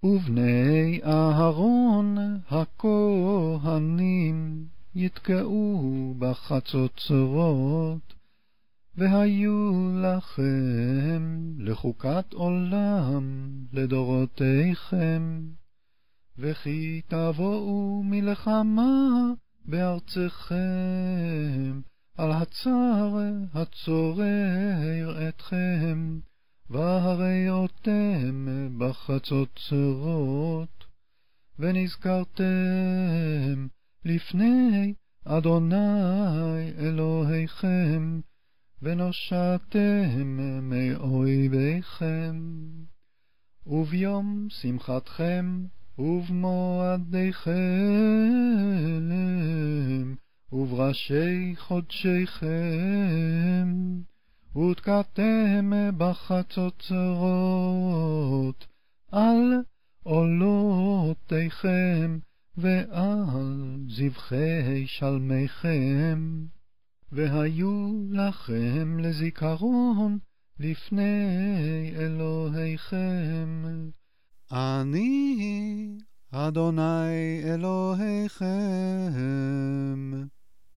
ובני אהרון הכהנים יתקעו בחצוצרות, והיו לכם לחוקת עולם לדורותיכם. וכי תבואו מלחמה בארצכם, על הצר הצורר אתכם, והראותם בחצוצרות, ונזכרתם לפני אדוני אלוהיכם, ונושעתם מאויביכם. וביום שמחתכם ובמועדיכם, ובראשי חודשיכם, ותקעתם בחצוצרות על עולותיכם ועל זבחי שלמיכם, והיו לכם לזיכרון לפני אלוהיכם. אני אדוני אלוהיכם.